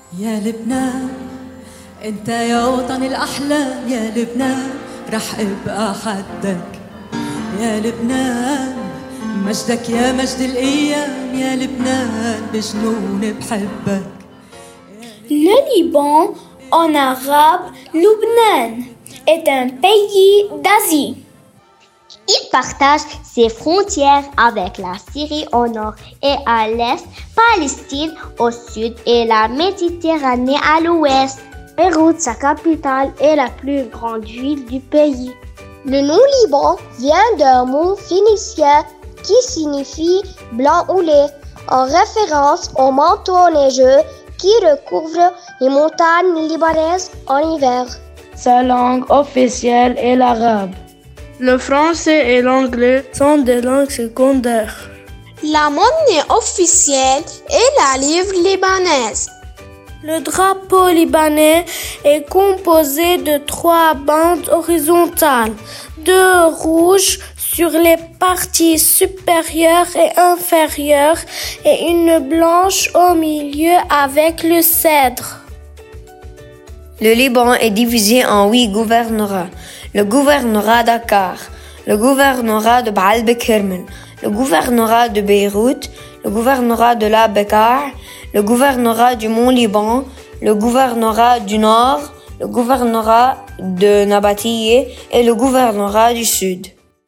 يا لبنان انت يا وطن الأحلام، يا لبنان رح ابقى حدك، يا لبنان مجدك يا مجد الأيام، يا لبنان بجنون بحبك. Le Liban, en arabe Lubnan, est un pays d'Asie. Il partage ses frontières avec la Syrie au nord et à l'est, Palestine au sud et la Méditerranée à l'ouest. Beyrouth, sa capitale, est la plus grande ville du pays. Le nom Liban vient d'un mot phénicien qui signifie blanc ou lait, en référence au manteau neigeux qui recouvre les montagnes libanaises en hiver. Sa langue officielle est l'arabe. Le français et l'anglais sont des langues secondaires. La monnaie officielle est la livre libanaise. Le drapeau libanais est composé de 3 bandes horizontales, 2 rouges sur les parties supérieures et inférieures et une blanche au milieu avec le cèdre. Le Liban est divisé en 8 gouvernorats. Le gouvernorat Dakar, le gouvernorat de Baal Bekermen, le gouvernorat de Beyrouth, le gouvernorat de la Bekaa, le gouvernorat du Mont-Liban, le gouvernorat du Nord, le gouvernorat de Nabatiyeh et le gouvernorat du Sud.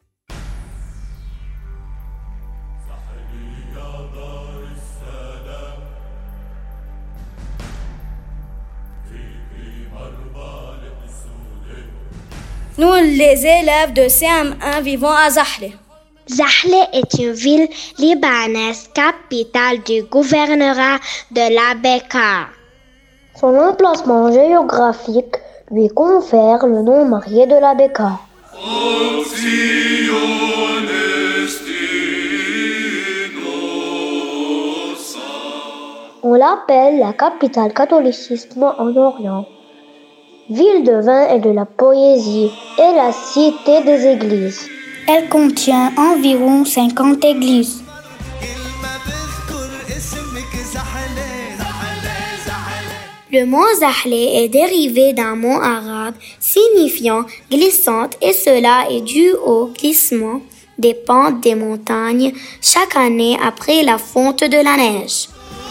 Nous, les élèves de CM1, vivons à Zahle. Zahle est une ville libanaise, capitale du gouvernorat de la Bekaa. Son emplacement géographique lui confère le nom marié de la Bekaa. On l'appelle la capitale catholicisme en Orient. Ville de vin et de la poésie et la cité des églises. Elle contient environ 50 églises. Le mot Zahle est dérivé d'un mot arabe signifiant glissante et cela est dû au glissement des pentes des montagnes chaque année après la fonte de la neige.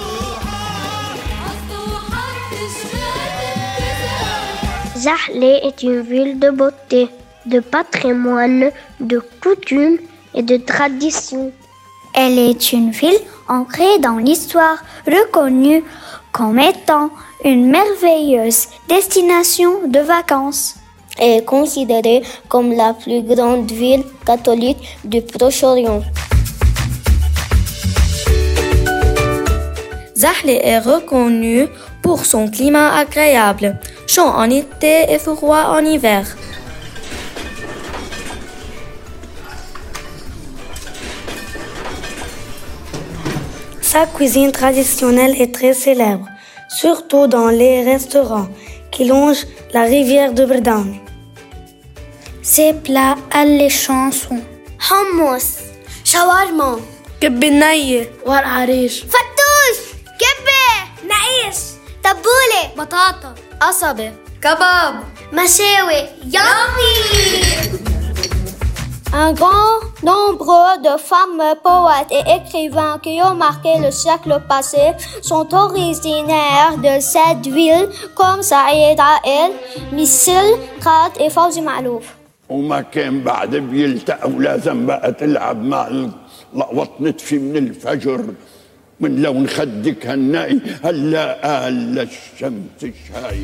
Zahle est une ville de beauté, de patrimoine, de coutumes et de traditions. Elle est une ville ancrée dans l'histoire, reconnue comme étant une merveilleuse destination de vacances. Elle est considérée comme la plus grande ville catholique du Proche-Orient. Zahle est reconnue pour son climat agréable, chaud en été et froid en hiver. Sa cuisine traditionnelle est très célèbre, surtout dans les restaurants qui longent la rivière de Brdan. Ses plats alléchants sont hummus, shawarma, كب النية والعريش فتوش, كبة, نعيش, تبولة, بطاطا, قصبة, Kebab, مشاوي, yummy! Un grand nombre de femmes, poètes et écrivains qui ont marqué le siècle passé sont originaires de cette ville comme Saïd Aïl, Missil, Khat et Fawzi Ma'louf. وما كان بعد بيلتقوا لازم بقى تلعب مع القوط نطفي من الفجر من لون خدك هالنقي هلا هلا الشمس الشاي.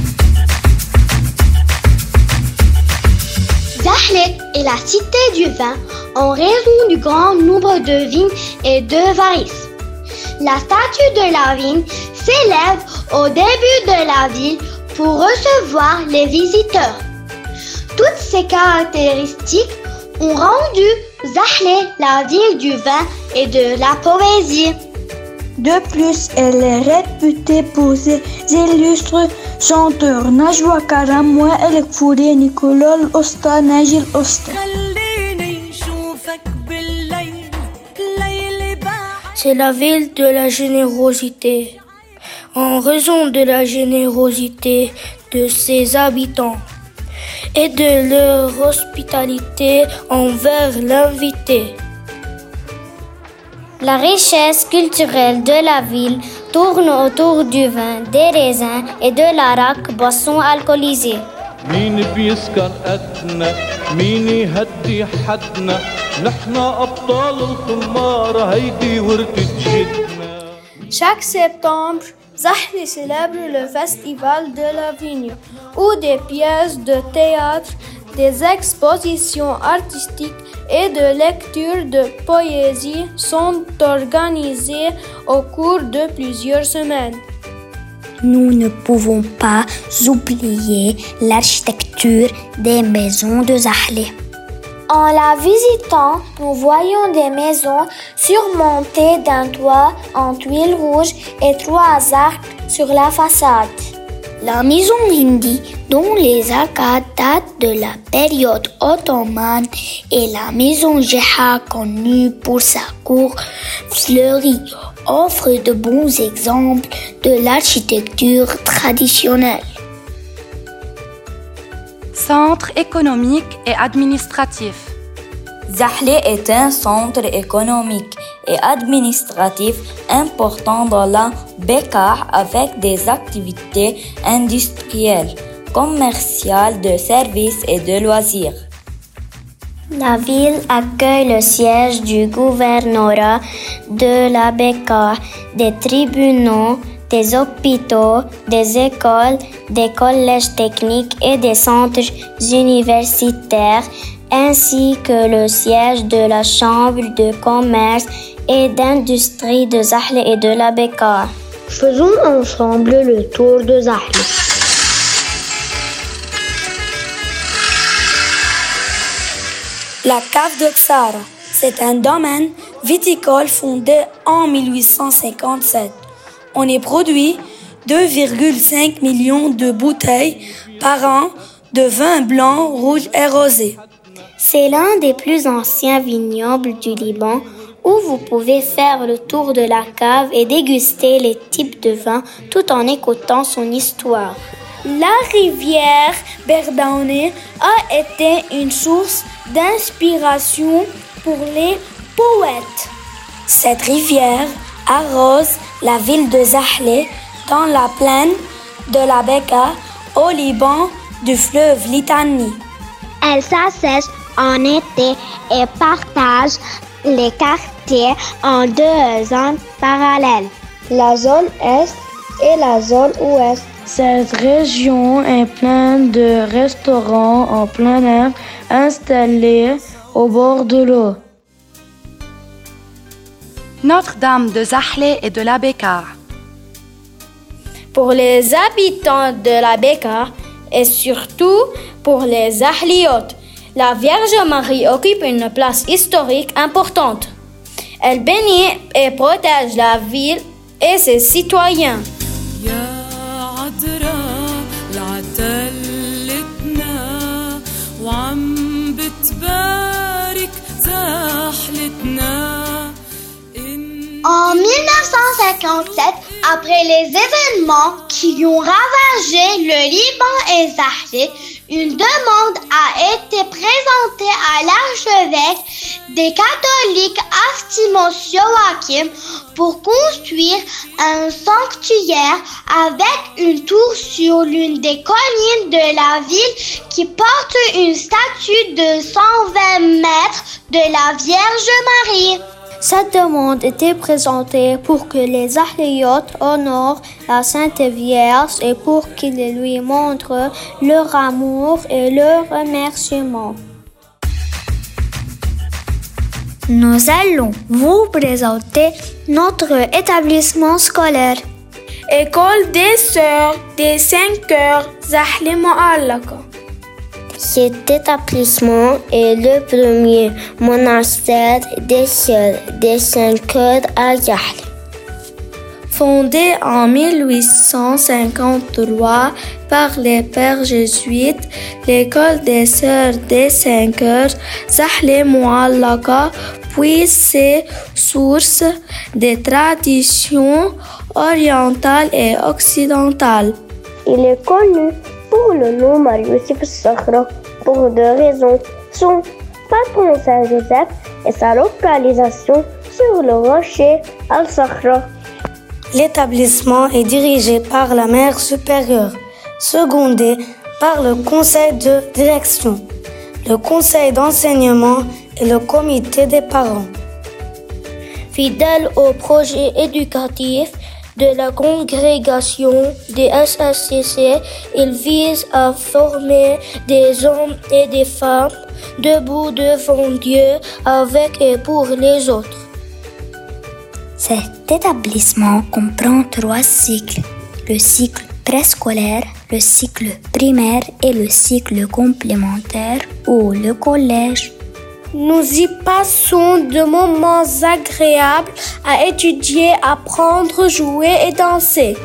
Zahle est la cité du vin en raison du grand nombre de vignes et de varices. La statue de la vigne s'élève au début de la ville pour recevoir les visiteurs. Toutes ces caractéristiques ont rendu Zahle la ville du vin et de la poésie. De plus, elle est réputée pour ses illustres chanteurs Najwa Karam, Wael Kfouri, Nicolas Osta, Najil Osta. C'est la ville de la générosité. en raison de la générosité de ses habitants et de leur hospitalité envers l'invité. La richesse culturelle de la ville tourne autour du vin, des raisins et de l'arak, boisson alcoolisée. مين بيسكر قدنا مين يهدي حدنا نحنا أبطال الخمارة هيدي ورثة جدنا. Chaque septembre, Zahle célèbre le festival de la vigne, où des pièces de théâtre, des expositions artistiques et de lectures de poésie sont organisées au cours de plusieurs semaines. Nous ne pouvons pas oublier l'architecture des maisons de Zahle. En la visitant, nous voyons des maisons surmontées d'un toit en tuiles rouges et 3 arcs sur la façade. La maison Hindi, dont les arcades datent de la période ottomane, et la maison Jeha, connue pour sa cour fleurie, offrent de bons exemples de l'architecture traditionnelle. Centre économique et administratif. Zahle est un centre économique et administratif important dans la Bekaa avec des activités industrielles, commerciales, de services et de loisirs. La ville accueille le siège du gouvernorat de la Bekaa, des tribunaux, des hôpitaux, des écoles, des collèges techniques et des centres universitaires, ainsi que le siège de la Chambre de commerce et d'industrie de Zahle et de la Bekaa. Faisons ensemble le tour de Zahle. La cave de Ksara, c'est un domaine viticole fondé en 1857. On y produit 2,5 millions de bouteilles par an de vin blanc, rouge et rosé. C'est l'un des plus anciens vignobles du Liban où vous pouvez faire le tour de la cave et déguster les types de vins tout en écoutant son histoire. La rivière Berdaouné a été une source d'inspiration pour les poètes. Cette rivière arrose la ville de Zahle dans la plaine de la Bekaa au Liban du fleuve Litani. Elle s'assèche en été et partage les quartiers en 2 zones parallèles, la zone Est et la zone Ouest. Cette région est pleine de restaurants en plein air installés au bord de l'eau. Notre-Dame de Zahle et de la Bekaa. Pour les habitants de la Bekaa et surtout pour les Zahliotes, la Vierge Marie occupe une place historique importante. Elle bénit et protège la ville et ses citoyens. En 1957, après les événements qui ont ravagé le Liban et Zahle, une demande a été présentée à l'archevêque des catholiques Aftimos Joachim pour construire un sanctuaire avec une tour sur l'une des collines de la ville qui porte une statue de 120 mètres de la Vierge Marie. Cette demande était présentée pour que les Zahliotes honorent la Sainte Vierge et pour qu'ils lui montrent leur amour et leur remerciement. Nous allons vous présenter notre établissement scolaire. École des Sœurs des 5 Cœurs Zahle Moallaka. Cet établissement est le premier monastère des Sœurs des 5 Cœurs à Zahle. Fondé en 1853 par les pères jésuites, l'école des Sœurs des 5 Cœurs Zahle Moallaka puise ses sources des traditions orientale et occidentale. Il est connu pour le nom Yousif Sakhra pour deux raisons. Son patron Saint-Joseph et sa localisation sur le rocher Al-Sakhra. L'établissement est dirigé par la mère supérieure, secondée par le conseil de direction, le conseil d'enseignement et le comité des parents. Fidèle au projet éducatif de la congrégation des SSCC, il vise à former des hommes et des femmes debout devant Dieu avec et pour les autres. Cet établissement comprend 3 cycles, le cycle préscolaire, le cycle primaire et le cycle complémentaire ou le collège. Nous y passons de moments agréables à étudier, apprendre, jouer et danser.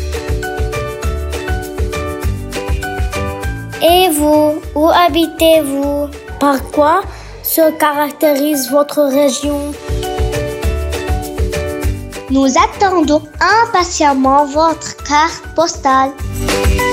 Et vous, où habitez-vous? Par quoi se caractérise votre région? Nous attendons impatiemment votre carte postale.